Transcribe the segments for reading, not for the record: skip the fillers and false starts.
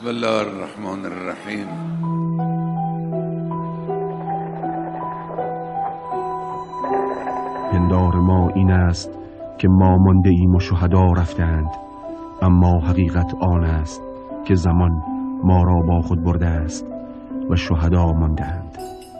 بسم الله الرحمن الرحیم. پندار ما این است که ما مانده ایم و شهدا رفتند، اما حقیقت آن است که زمان ما را با خود برده است و شهدا ماندند.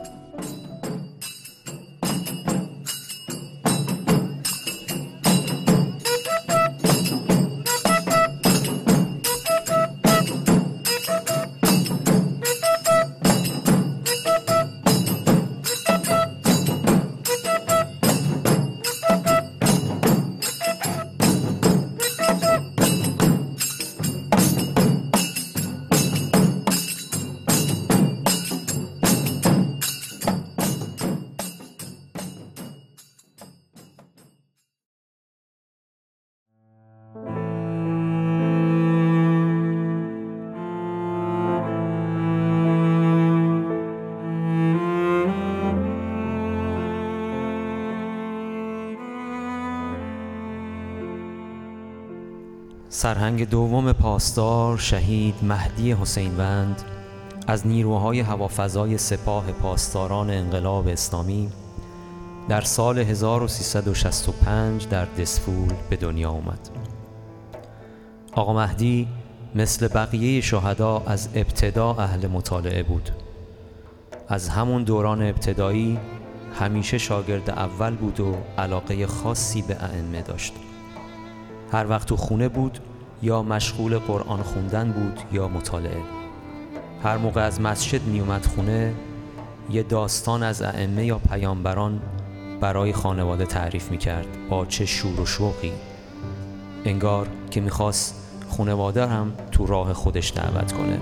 سرهنگ دوم پاسدار شهید مهدی حسینوند از نیروهای هوافضای سپاه پاسداران انقلاب اسلامی در سال 1365 در دسفول به دنیا آمد. آقا مهدی مثل بقیه شهدا از ابتدا اهل مطالعه بود. از همون دوران ابتدایی همیشه شاگرد اول بود و علاقه خاصی به ائمه داشت. هر وقت تو خونه بود یا مشغول قرآن خوندن بود یا مطالعه. هر موقع از مسجد می اومد خونه یه داستان از ائمه یا پیامبران برای خانواده تعریف می کرد با چه شور و شوقی، انگار که می خواست خانواده هم تو راه خودش دعوت کنه.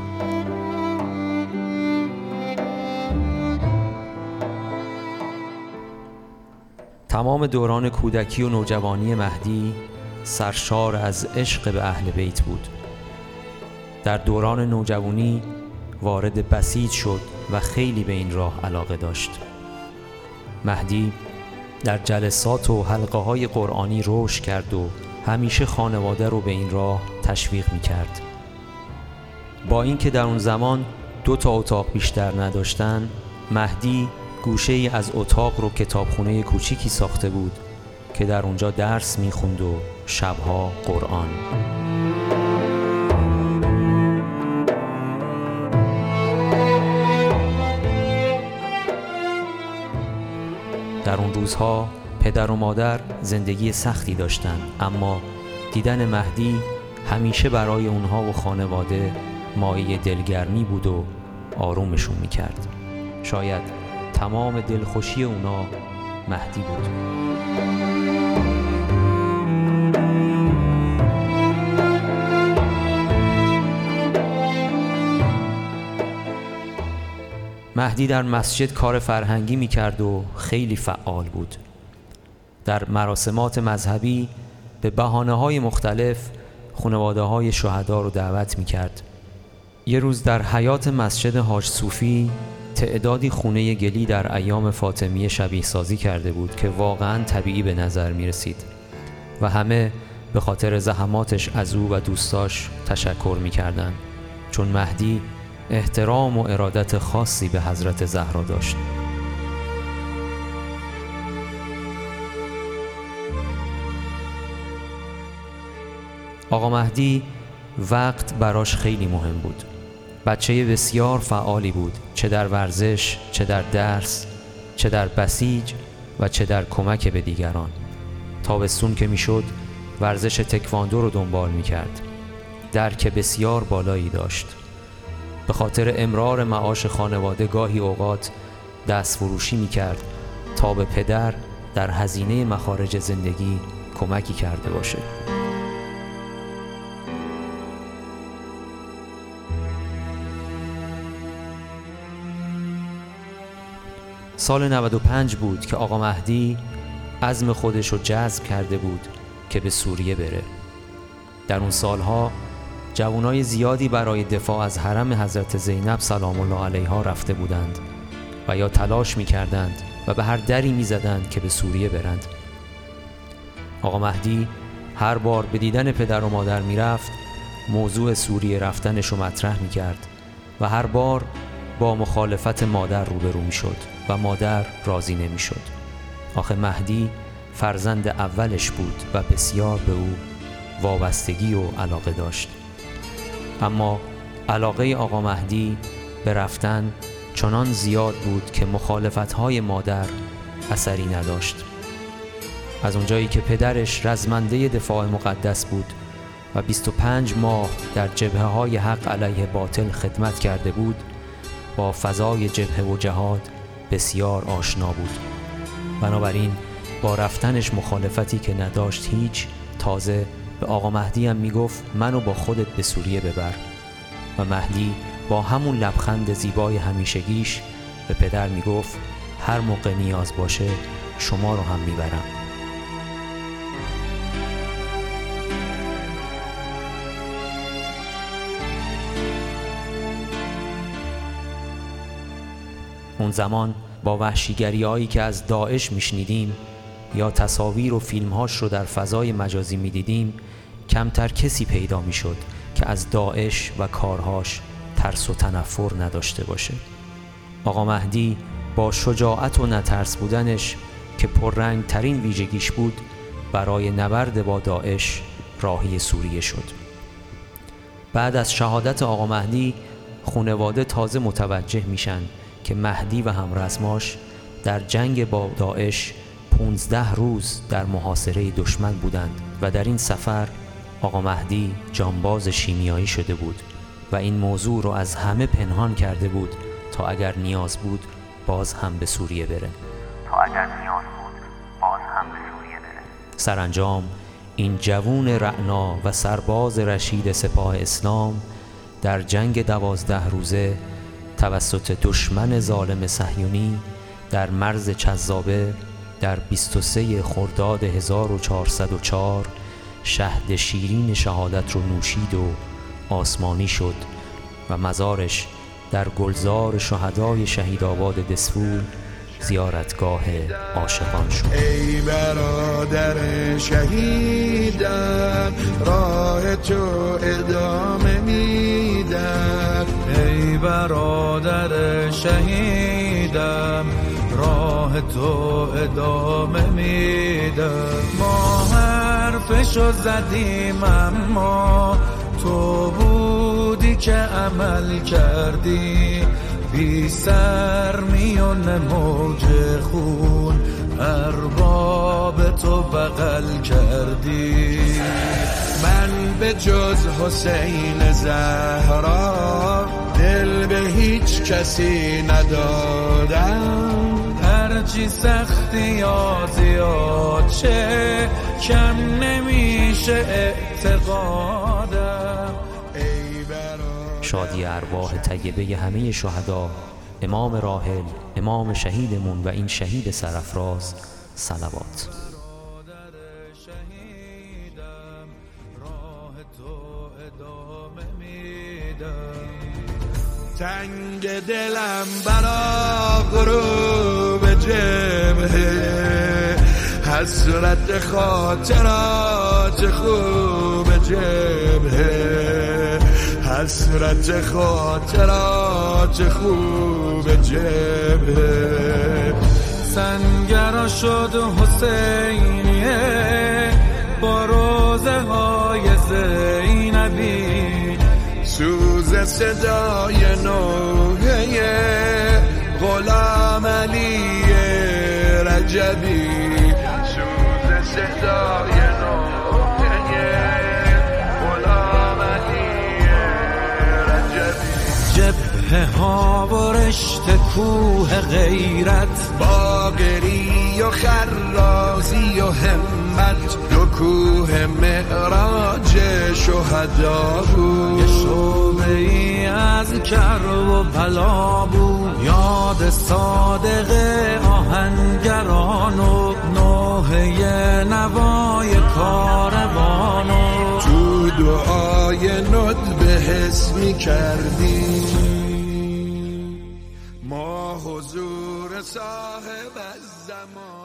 تمام دوران کودکی و نوجوانی مهدی سرشار از عشق به اهل بیت بود. در دوران نوجوانی وارد بسیج شد و خیلی به این راه علاقه داشت. مهدی در جلسات و حلقه های قرآنی رشد کرد و همیشه خانواده رو به این راه تشویق می کرد. با اینکه در اون زمان 2 اتاق بیشتر نداشتن، مهدی گوشه ای از اتاق رو کتابخونه کوچیکی ساخته بود که در اونجا درس میخوند و شبها قرآن. در اون روزها پدر و مادر زندگی سختی داشتند، اما دیدن مهدی همیشه برای اونها و خانواده مایه دلگرمی بود و آرومشون میکرد. شاید تمام دلخوشی اونا مهدی بود. مهدی در مسجد کار فرهنگی میکرد و خیلی فعال بود. در مراسمات مذهبی به بهانه‌های مختلف خانواده‌های شهدا رو دعوت میکرد. یه روز در حیاط مسجد حاج صوفی تعدادی خونه گلی در ایام فاطمیه شبیه سازی کرده بود که واقعاً طبیعی به نظر می رسید و همه به خاطر زحماتش از او و دوستاش تشکر می کردن، چون مهدی احترام و ارادت خاصی به حضرت زهرا داشت. آقا مهدی وقت براش خیلی مهم بود. بچه بسیار فعالی بود، چه در ورزش، چه در درس، چه در بسیج و چه در کمک به دیگران. تابستون که میشد ورزش تکواندو رو دنبال میکرد. درک بسیار بالایی داشت. به خاطر امرار معاش خانواده گاهی اوقات دست فروشی میکرد تا به پدر در هزینه مخارج زندگی کمکی کرده باشه. سال 95 بود که آقا مهدی عزم خودش رو جذب کرده بود که به سوریه بره. در اون سالها جوانای زیادی برای دفاع از حرم حضرت زینب سلام الله علیها رفته بودند و یا تلاش می‌کردند و به هر دری می‌زدند که به سوریه برند. آقا مهدی هر بار به دیدن پدر و مادر می‌رفت موضوع سوریه رفتنش رو مطرح می‌کرد و هر بار با مخالفت مادر روبرو می‌شد و مادر راضی نمی‌شد. آخه مهدی فرزند اولش بود و بسیار به او وابستگی و علاقه داشت. اما علاقه آقا مهدی به رفتن چنان زیاد بود که مخالفت‌های مادر اثری نداشت. از اونجایی که پدرش رزمنده دفاع مقدس بود و 25 ماه در جبهه‌های حق علیه باطل خدمت کرده بود، با فضای جبهه و جهاد بسیار آشنا بود. بنابراین با رفتنش مخالفتی که نداشت هیچ. تازه به آقا مهدی هم میگفت منو با خودت به سوریه ببر و مهدی با همون لبخند زیبای همیشگیش به پدر میگفت هر موقع نیاز باشه شما رو هم میبرم. اون زمان با وحشیگری‌هایی که از داعش میشنیدیم یا تصاویر و فیلمهاش رو در فضای مجازی میدیدیم، کمتر کسی پیدا میشد که از داعش و کارهاش ترس و تنفر نداشته باشه. آقا مهدی با شجاعت و نترس بودنش که پررنگ ترین ویژگیش بود، برای نبرد با داعش راهی سوریه شد. بعد از شهادت آقا مهدی خانواده تازه متوجه میشن که مهدی و همرزماش در جنگ با داعش 15 روز در محاصره دشمن بودند و در این سفر آقا مهدی جانباز شیمیایی شده بود و این موضوع رو از همه پنهان کرده بود تا اگر نیاز بود باز هم به سوریه بره. سرانجام این جوون رعنا و سرباز رشید سپاه اسلام در جنگ 12 روزه توسط دشمن ظالم صهیونی در مرز چذابه در 23 خرداد 1404 شهد شیرین شهادت رو نوشید و آسمانی شد و مزارش در گلزار شهدای شهیدآباد دسفول زیارتگاه عاشقان شد. ای برادر شهیدم راه تو ادامه میدم، ای برادر شهیدم راه تو ادامه میدم. ما حرفشو زدیم اما تو بودی که عمل کردی، بی سر میون موج خون ارباب تو بغل کردی. من به جز حسین زهرا دل به هیچ کسی ندادم، هرچی سختی یا زیاد چه کم نمیشه اعتقادم. شادی ارواح طیبه همه شهدا، امام راحل، امام شهیدمون و این شهید سرافراز صلوات. تنگ دلم برا غروب جبهه، حسرت خاطرات خوب جبهه، حسرت خاطرات خوب جبهه. سنگرا شد حسینیه با روزه های زینبی، سوز صدای نوحه غلام علی رجبی، سوز صدای نوحه غلام علی رجبی. جبهه ها و رشت کوه غیرت، باقری و خرازی و همت، دو کوه معراج شهدا بود. یه شعبه ای از کرب و بلا بود، یاد صادق آهنگران و نوحه نوای کاروانو تو دعای ندب حس می کردیم. ما حضور صاحب الزمان